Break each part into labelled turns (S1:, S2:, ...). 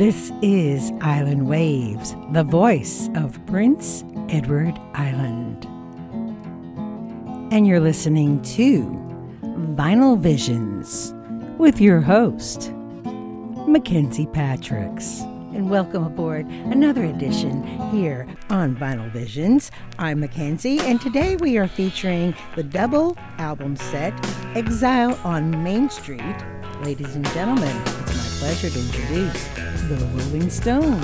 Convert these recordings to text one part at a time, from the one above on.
S1: This is Island Waves, the voice of Prince Edward Island. And you're listening to Vinyl Visions with your host, Mackenzie Patricks. And welcome aboard another edition here on Vinyl Visions. I'm Mackenzie, and today we are featuring the double album set, Exile on Main Street. Ladies and gentlemen, it's my pleasure to introduce the Rolling Stones.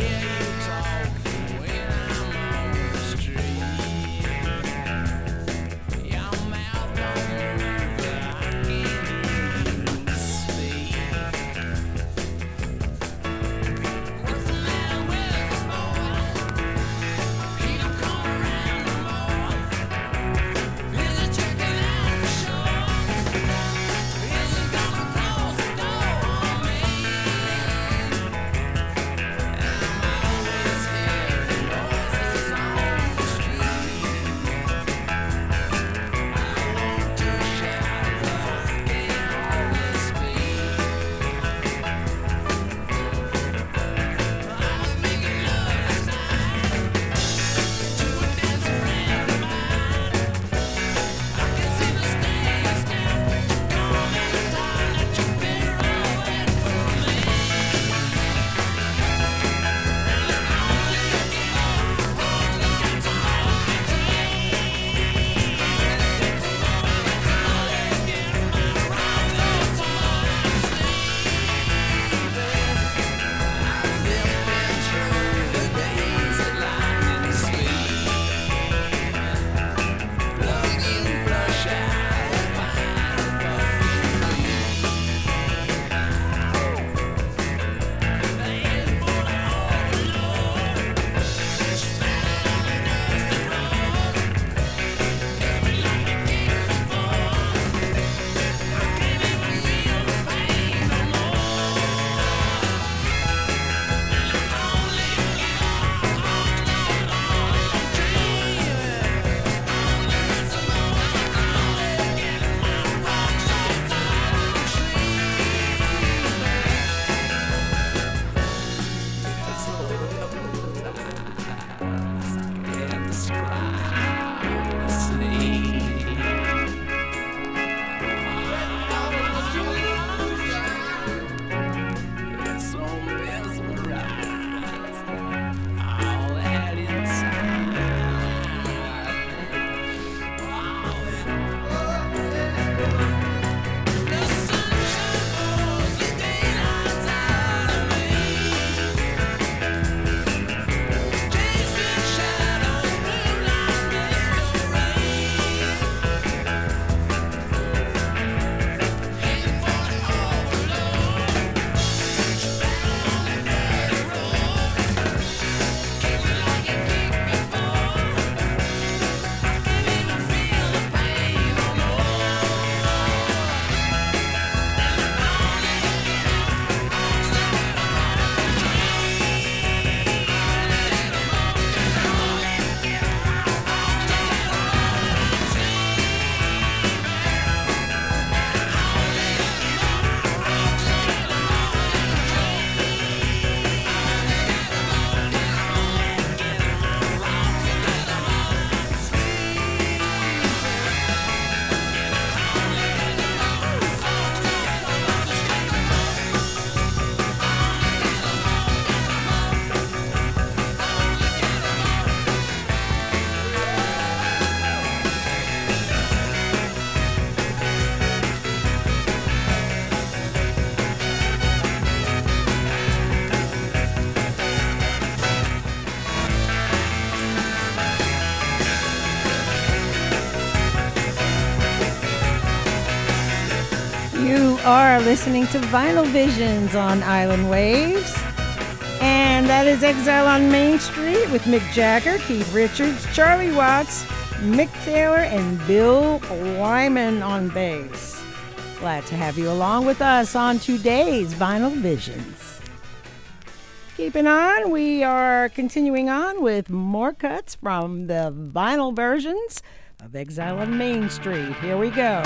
S1: Are listening to Vinyl Visions on Island Waves, and that is Exile on Main Street with Mick Jagger, Keith Richards, Charlie Watts, Mick Taylor, and Bill Wyman on bass. Glad to have you along with us on today's Vinyl Visions. Keeping on, we are continuing on with more cuts from the vinyl versions of Exile on Main Street. Here we go.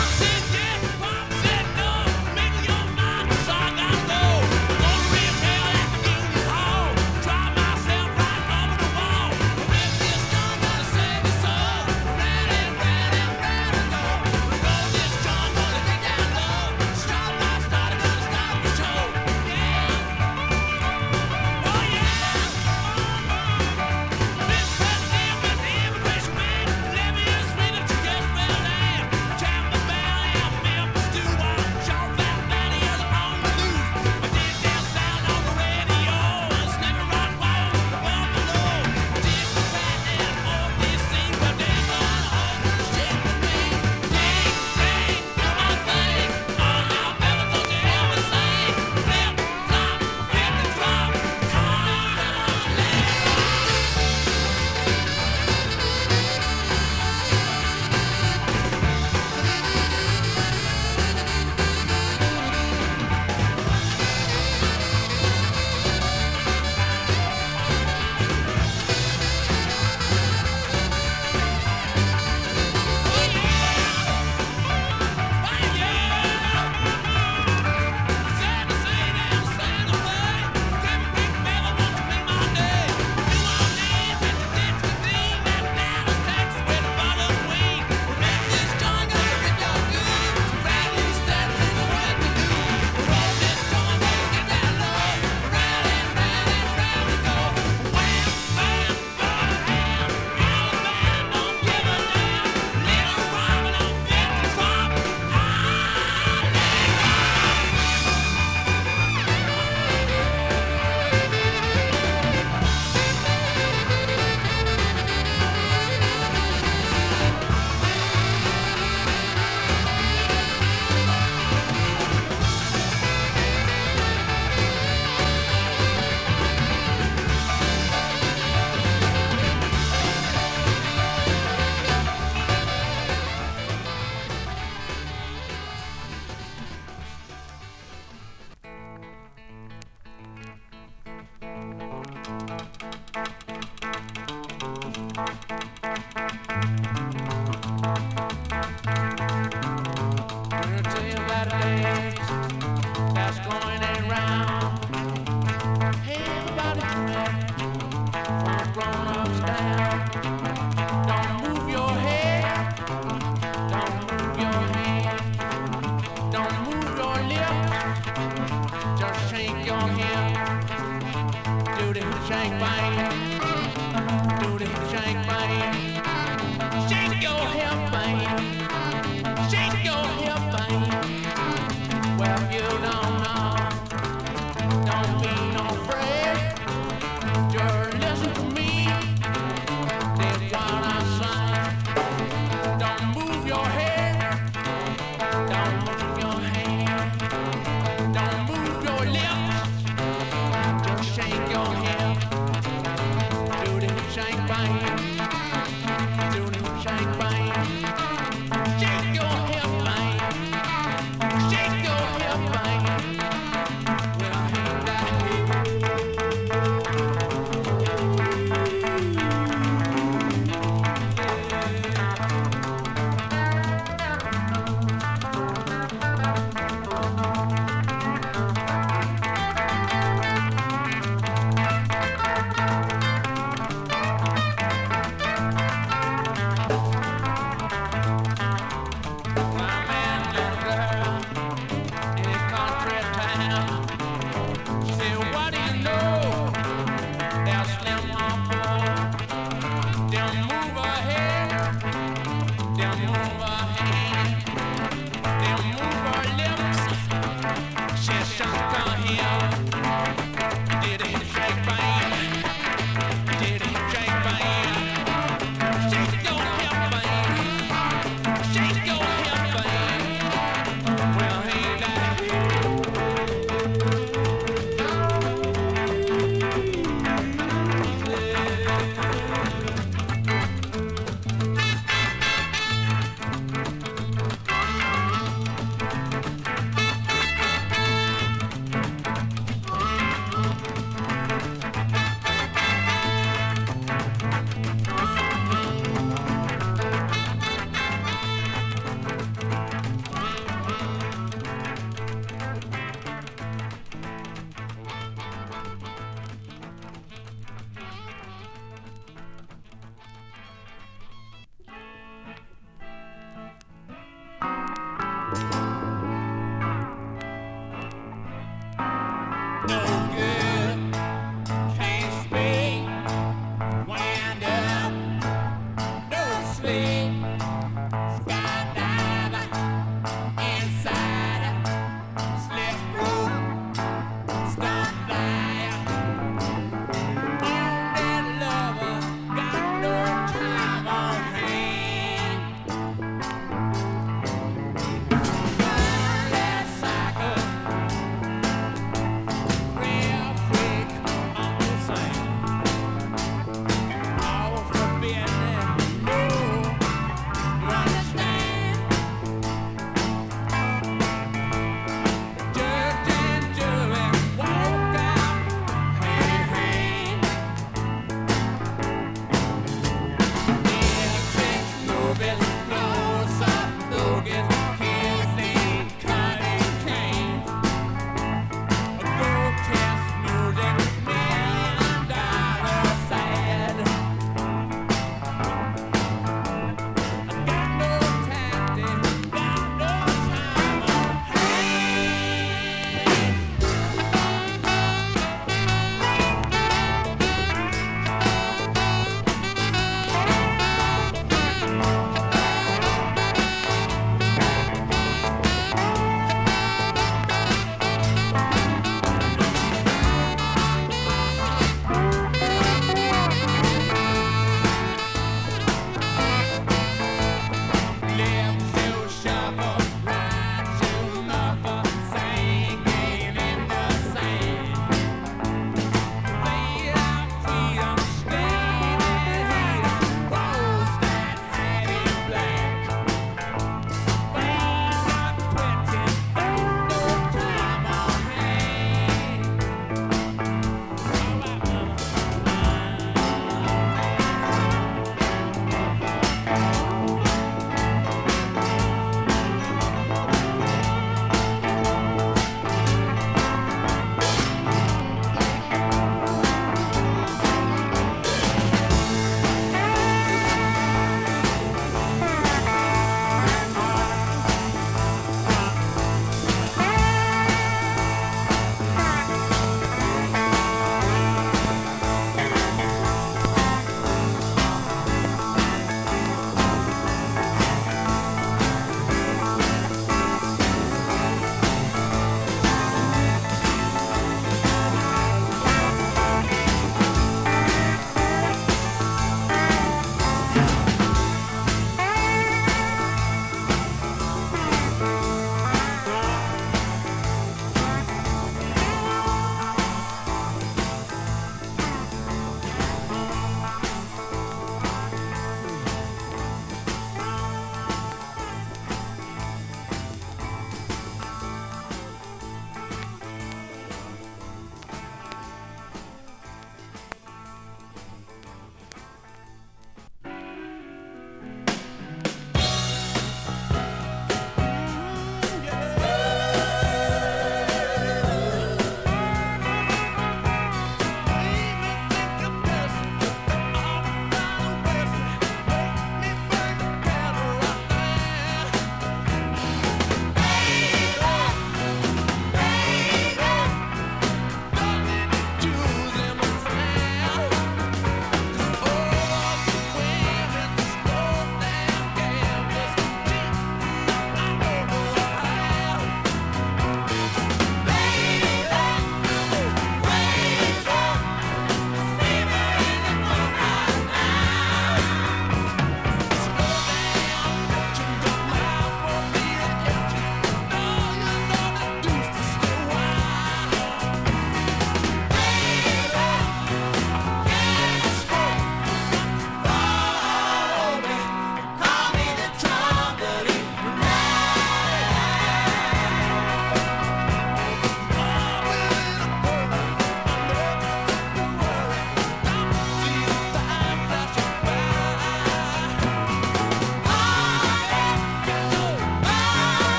S2: Make your mind, so I gotta go. Gonna repel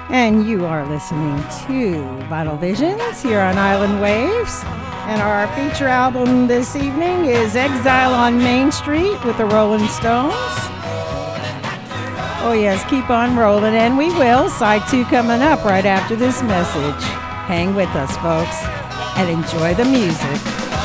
S1: And you are listening to Vinyl Visions here on Island Waves. And our feature album this evening is Exile on Main Street with the Rolling Stones. Oh yes, keep on rolling, and we will. Side 2 coming up right after this message. Hang with us, folks, and enjoy the music.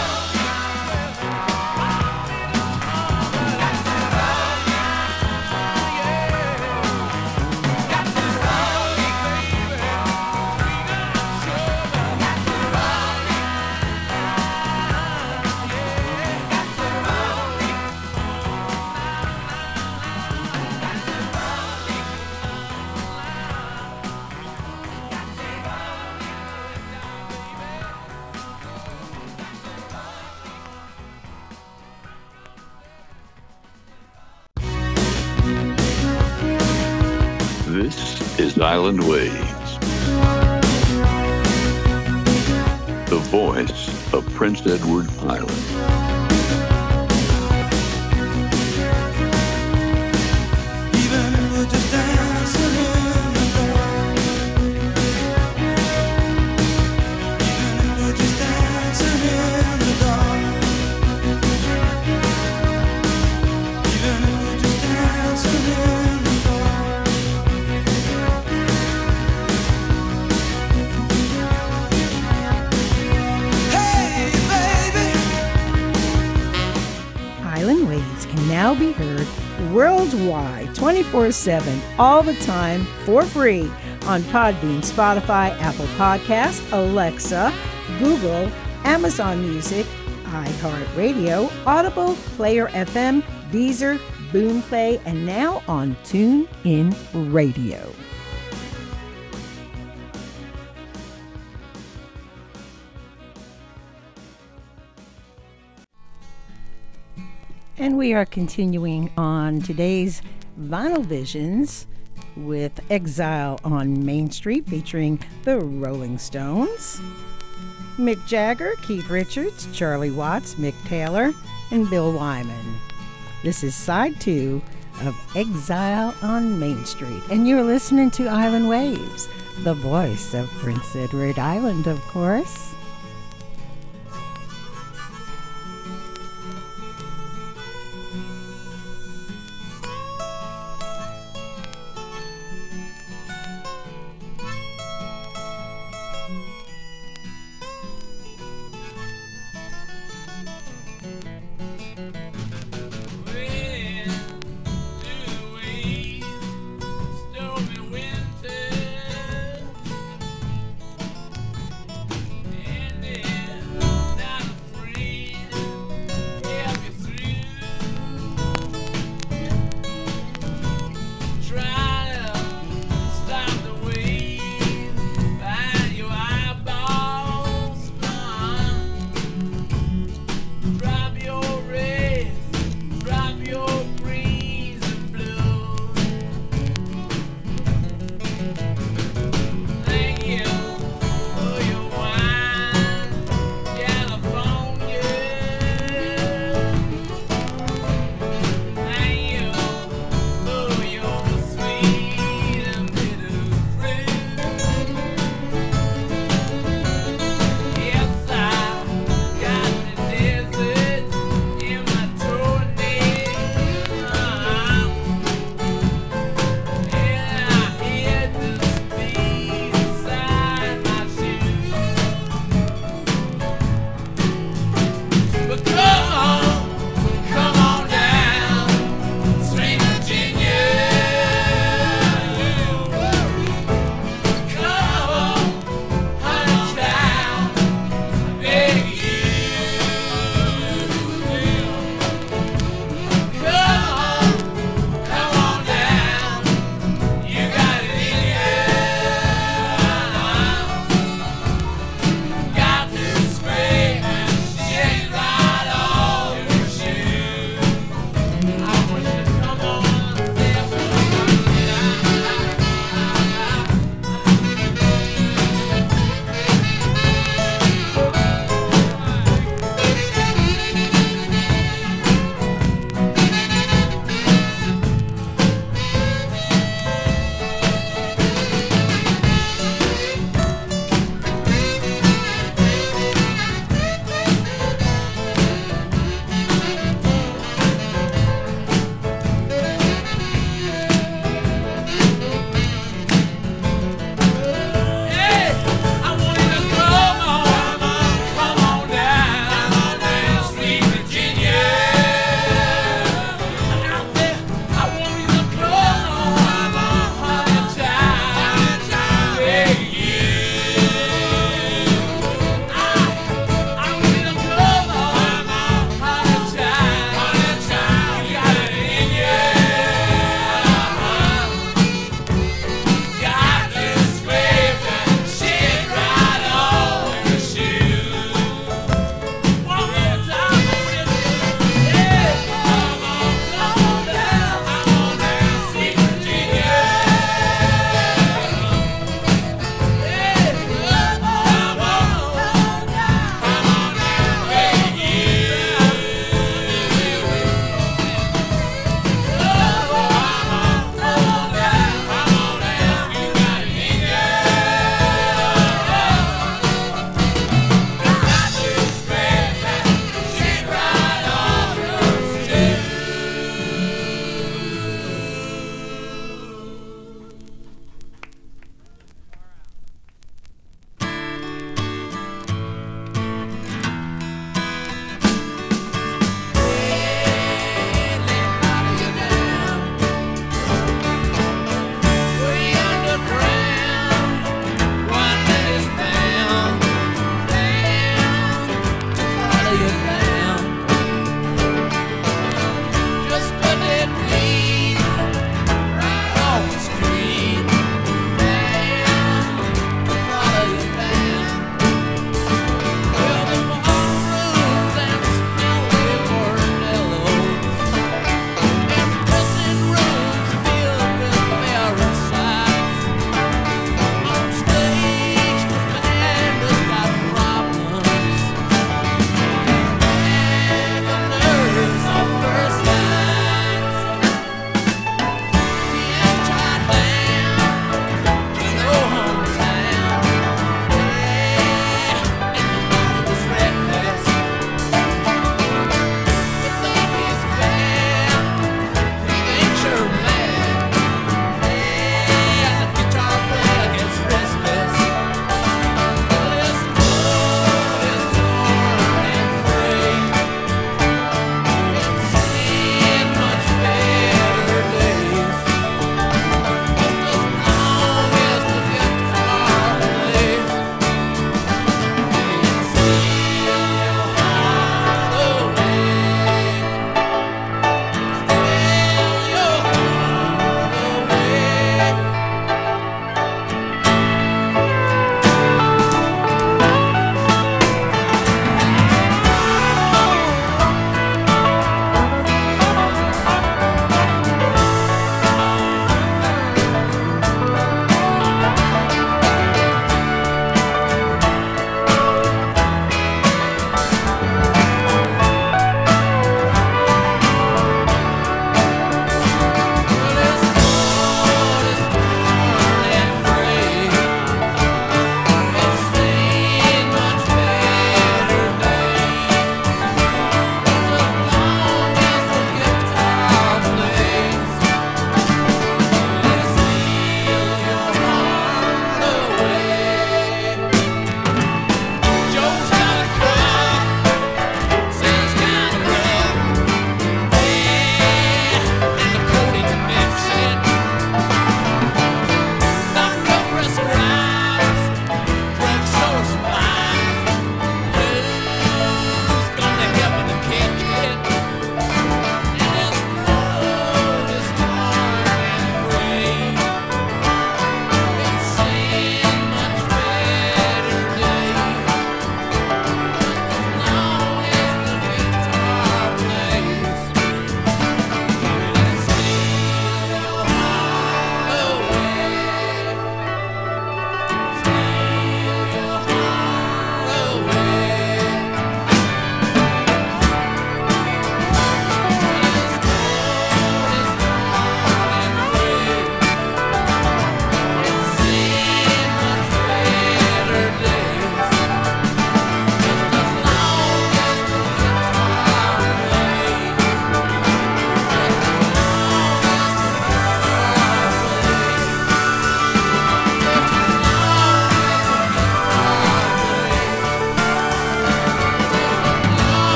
S2: This is Island Waves, the voice of Prince Edward Island.
S1: Now be heard worldwide 24/7 all the time for free on Podbean, Spotify, Apple Podcasts, Alexa, Google, Amazon Music, iHeartRadio, Audible, Player FM, Deezer, Boomplay, and now on TuneIn Radio. And we are continuing on today's Vinyl Visions with Exile on Main Street featuring the Rolling Stones, Mick Jagger, Keith Richards, Charlie Watts, Mick Taylor, and Bill Wyman. This is side 2 of Exile on Main Street. And you're listening to Island Waves, the voice of Prince Edward Island, of course.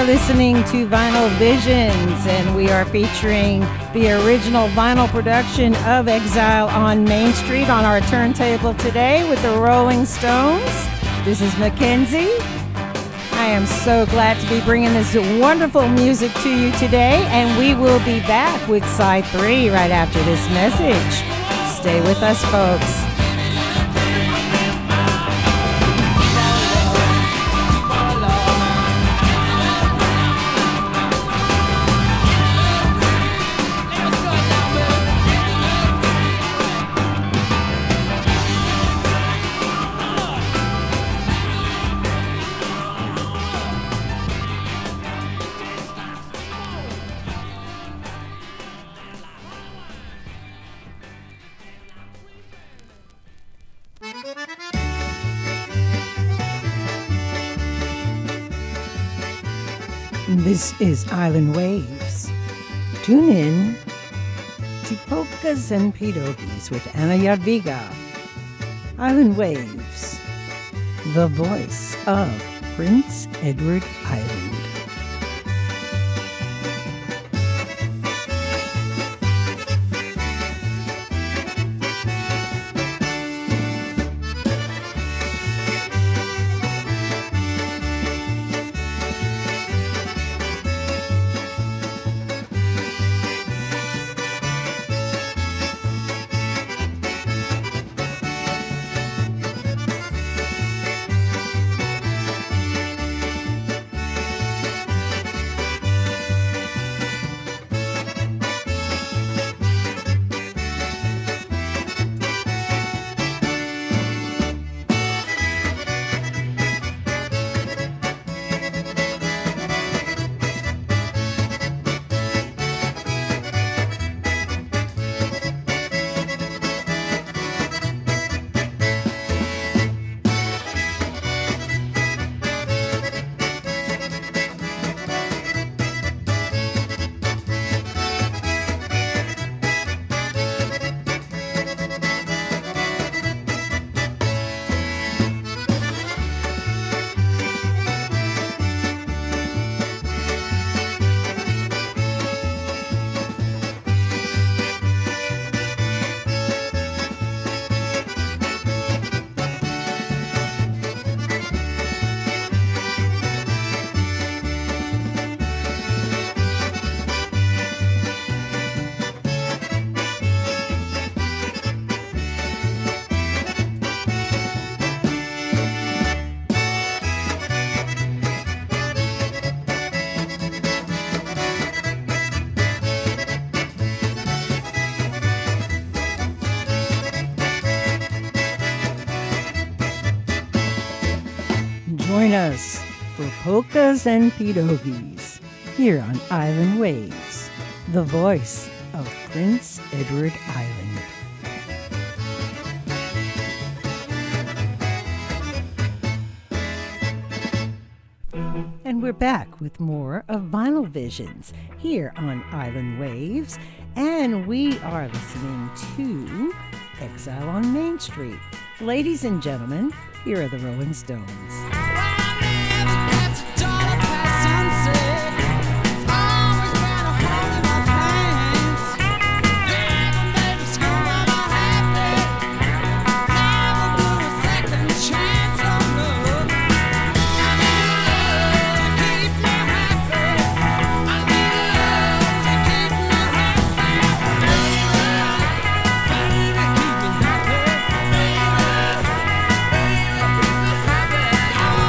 S1: listening to Vinyl Visions, and we are featuring the original vinyl production of Exile on Main Street on our turntable today with the Rolling Stones. This is Mackenzie. I am so glad to be bringing this wonderful music to you today, and we will be back with side 3 right after this message. Stay with us, folks. This is Island Waves. Tune in to Polkas and Pierogies with Anna Jadwiga. Island Waves, the voice of Prince Edward Island. Join us for Polkas and Pierogies here on Island Waves, the voice of Prince Edward Island. And we're back with more of Vinyl Visions here on Island Waves, and we are listening to Exile on Main Street. Ladies and gentlemen, here are the Rolling Stones.
S3: Oh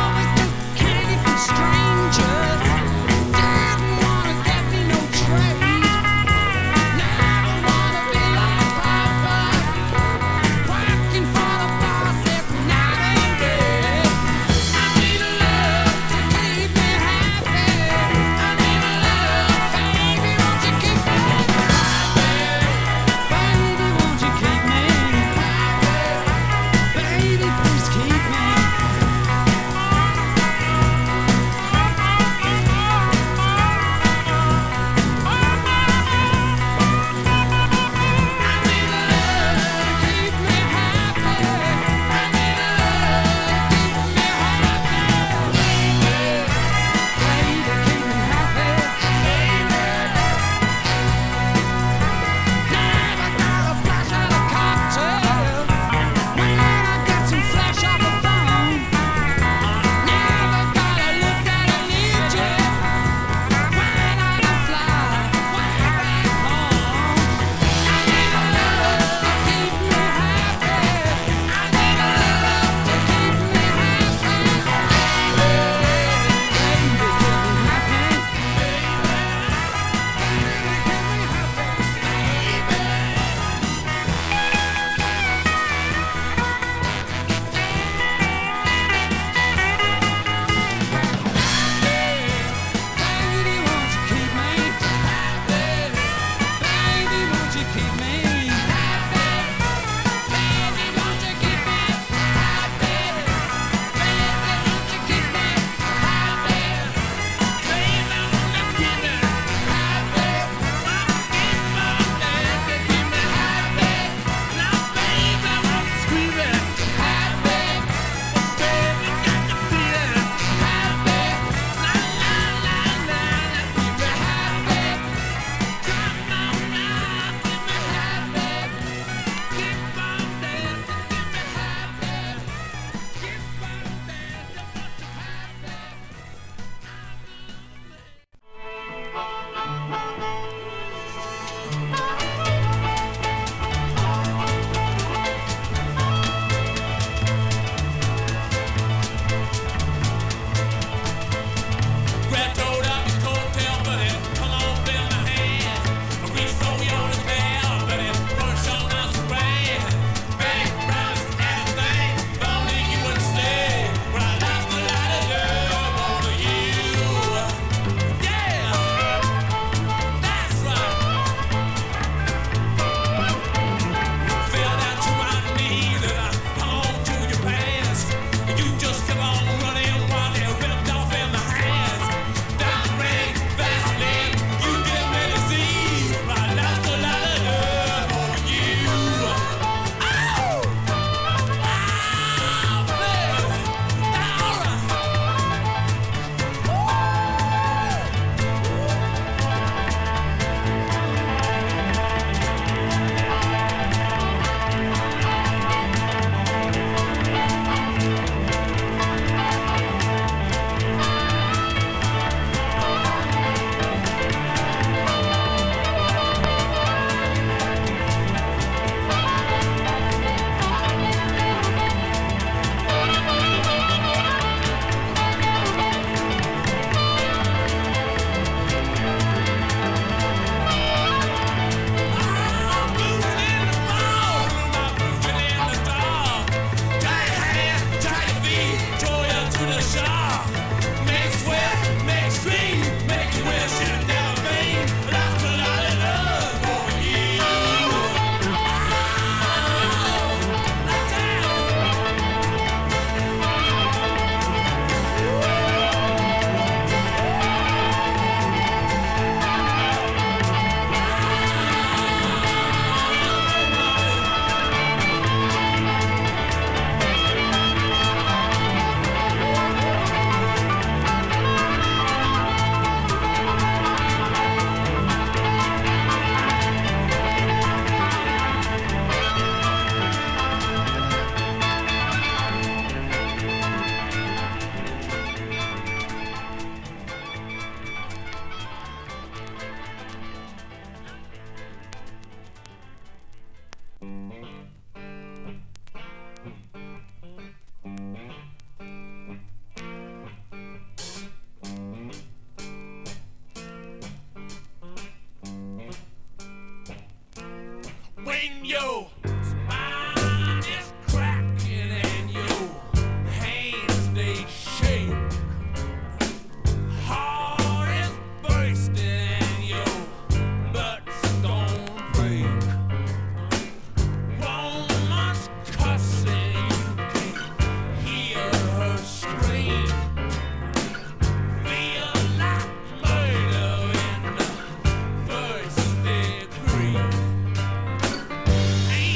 S3: Your spine is cracking and your hands they shake. Heart is bursting and your butt's gonna break. Woman's cussing, you can't hear her scream. Feel like murder in the first degree. Ain't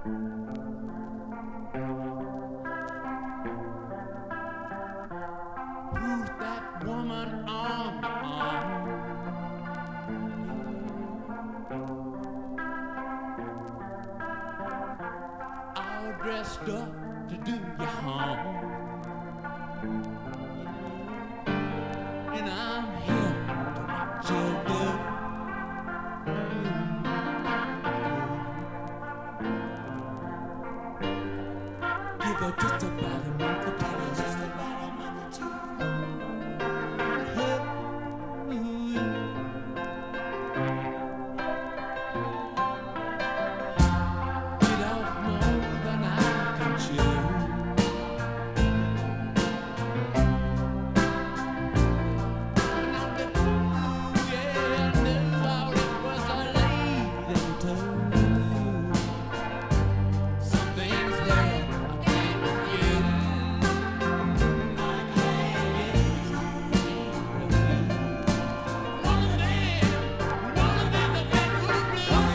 S3: Put that woman on the arm. All dressed up to do you harm. And I'm here to watch you do. Give her just about a month to tell her just about a month or two. Get off more than I can chew. And I'm the fool, yeah, I knew all it was a leading to. Some things that I can't refuse. I can't one of them the bedroom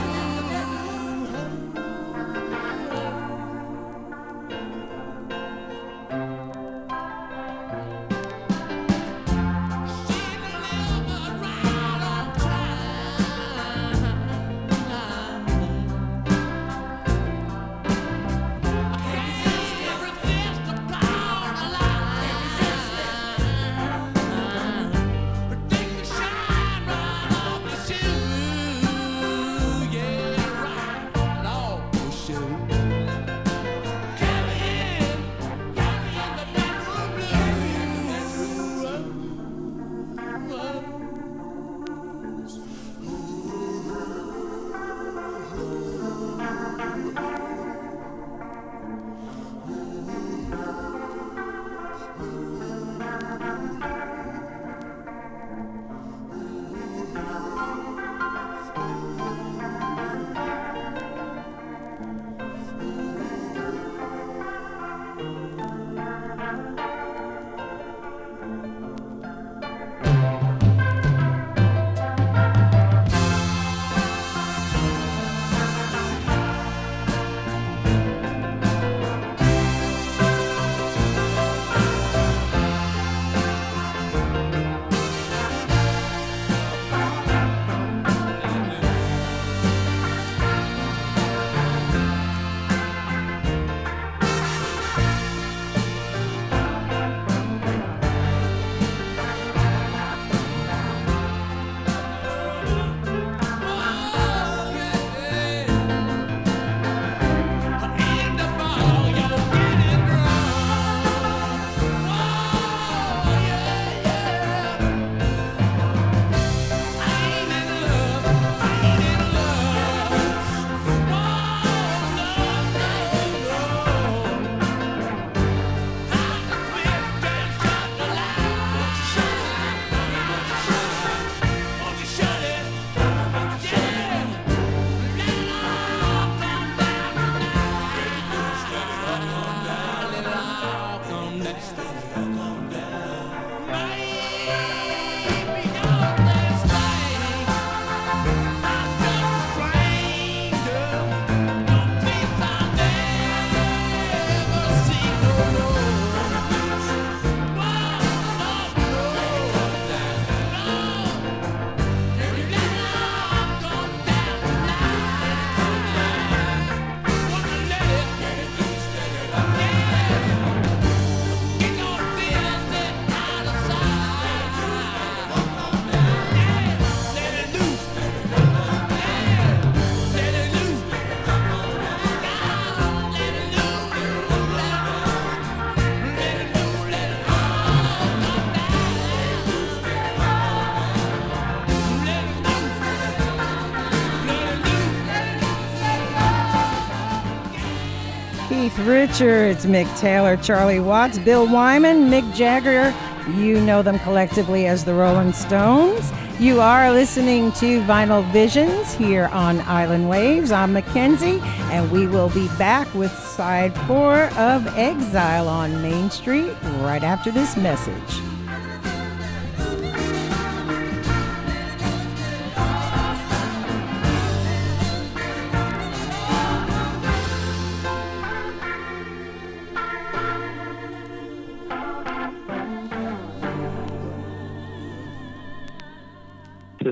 S1: Keith Richards, Mick Taylor, Charlie Watts, Bill Wyman, Mick Jagger. You know them collectively as the Rolling Stones. You are listening to Vinyl Visions here on Island Waves. I'm Mackenzie, and we will be back with side 4 of Exile on Main Street right after this message.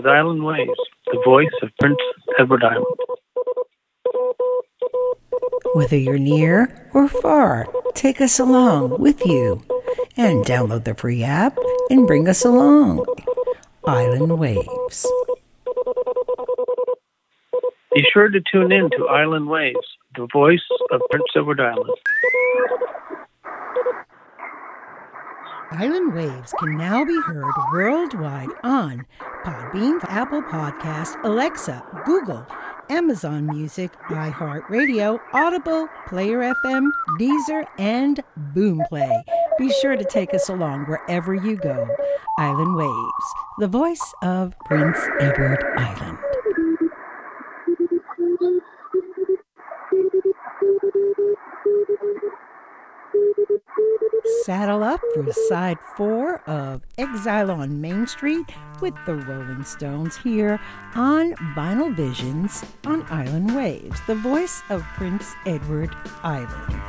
S4: is Island Waves, the voice of Prince Edward Island.
S1: Whether you're near or far, take us along with you and download the free app and bring us along. Island Waves.
S4: Be sure to tune in to Island Waves, the voice of Prince Edward Island.
S1: Island Waves can now be heard worldwide on Podbean, Apple Podcast, Alexa, Google, Amazon Music, iHeartRadio, Audible, Player FM, Deezer, and Boomplay. Be sure to take us along wherever you go. Island Waves, the voice of Prince Edward Island. Saddle up for side 4 of Exile on Main Street with the Rolling Stones here on Vinyl Visions on Island Waves, the voice of Prince Edward Island.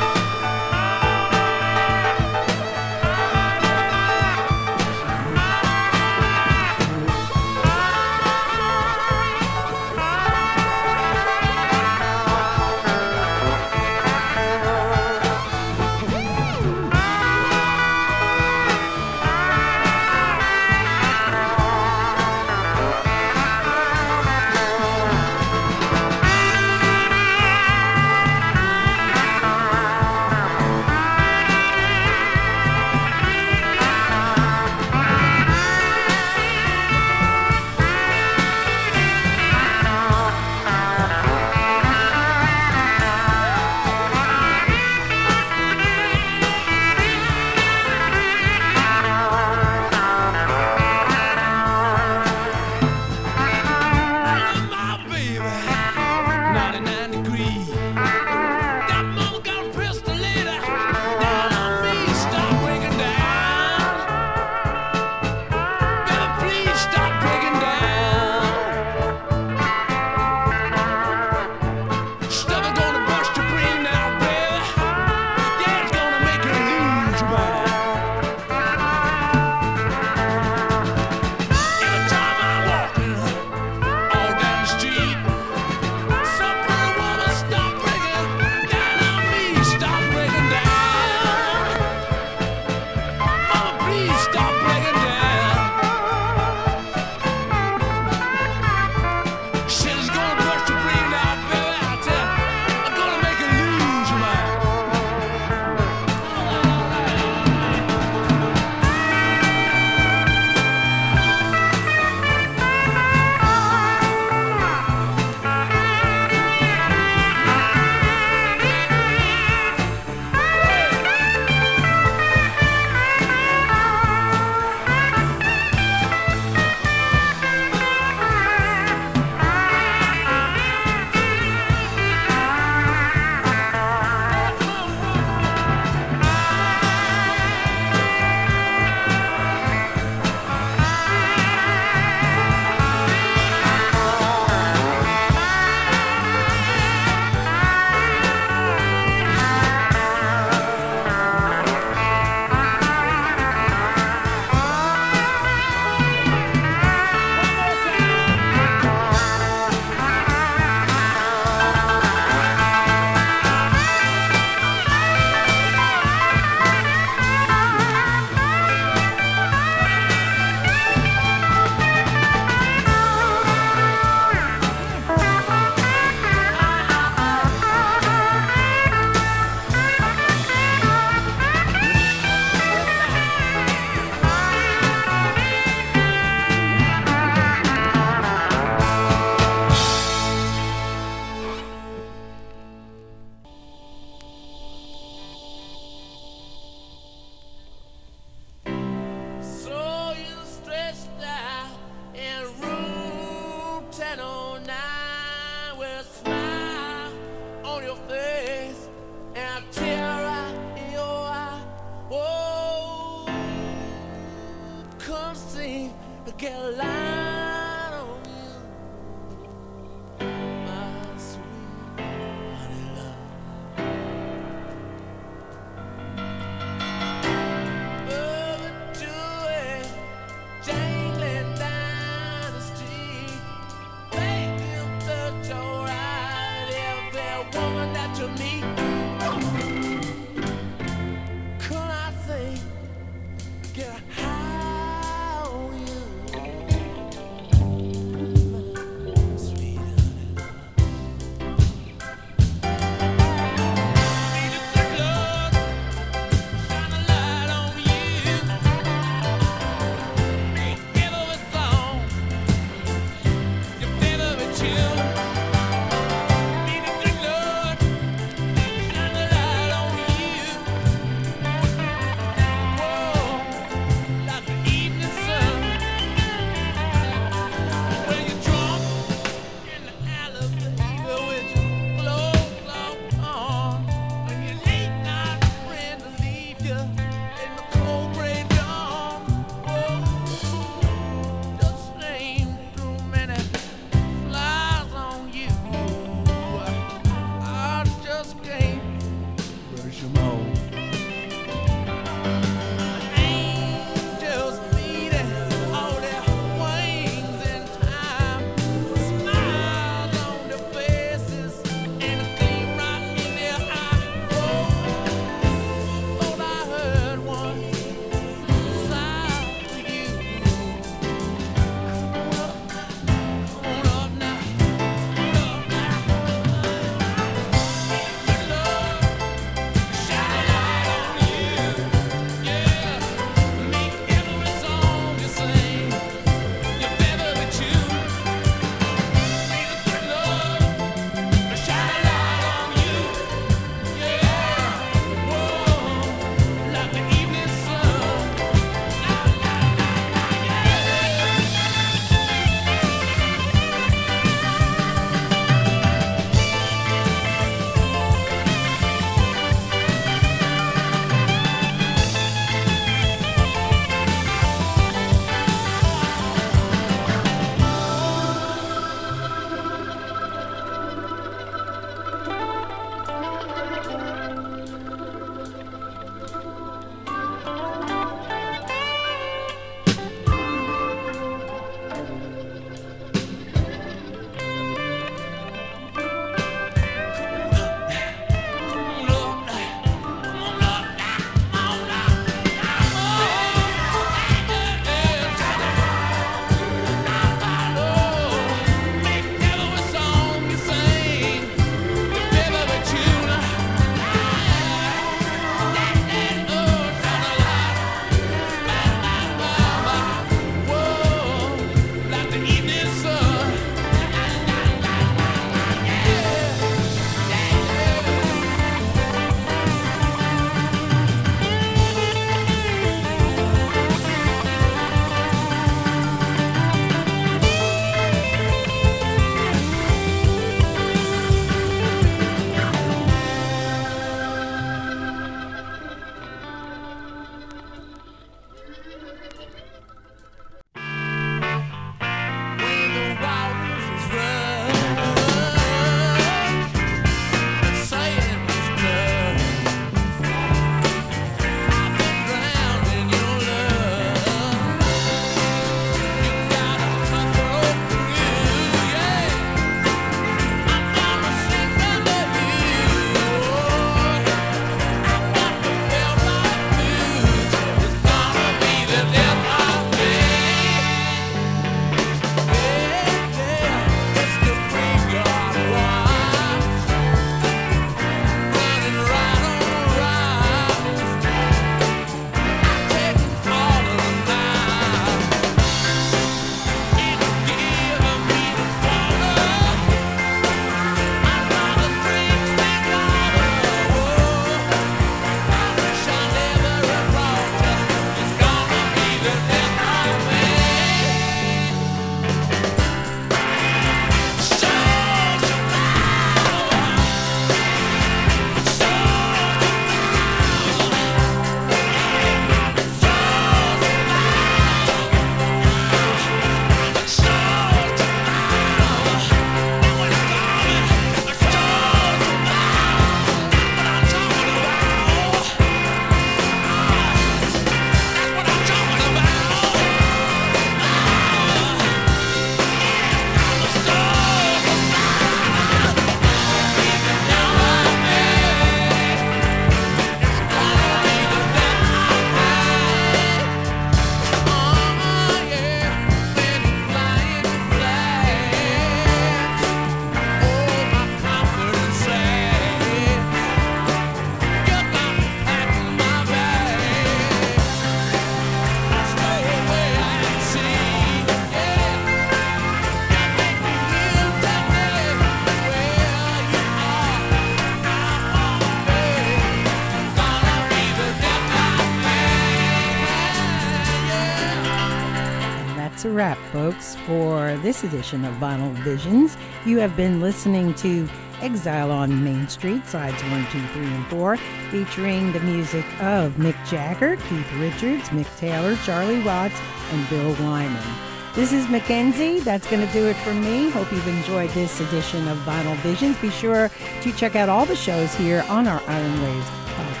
S1: That's a wrap, folks, for this edition of Vinyl Visions. You have been listening to Exile on Main Street, sides 1, 2, 3, and 4, featuring the music of Mick Jagger, Keith Richards, Mick Taylor, Charlie Watts, and Bill Wyman. This is Mackenzie. That's going to do it for me. Hope you've enjoyed this edition of Vinyl Visions. Be sure to check out all the shows here on our Island Waves podcast.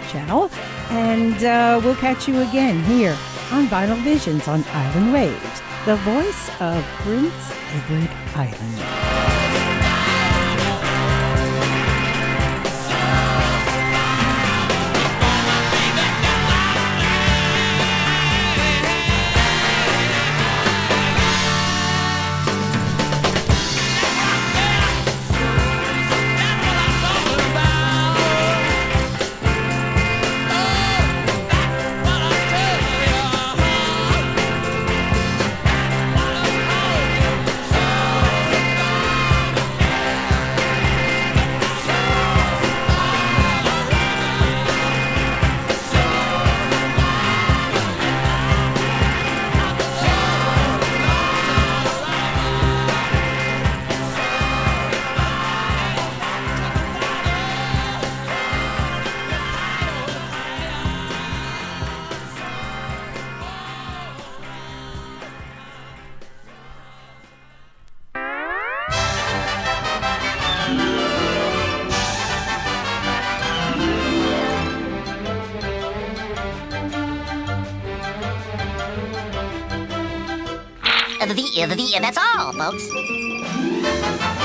S1: channel. And we'll catch you again here on Vinyl Visions on Island Waves, the voice of Prince Edward Island.
S5: That's all, folks.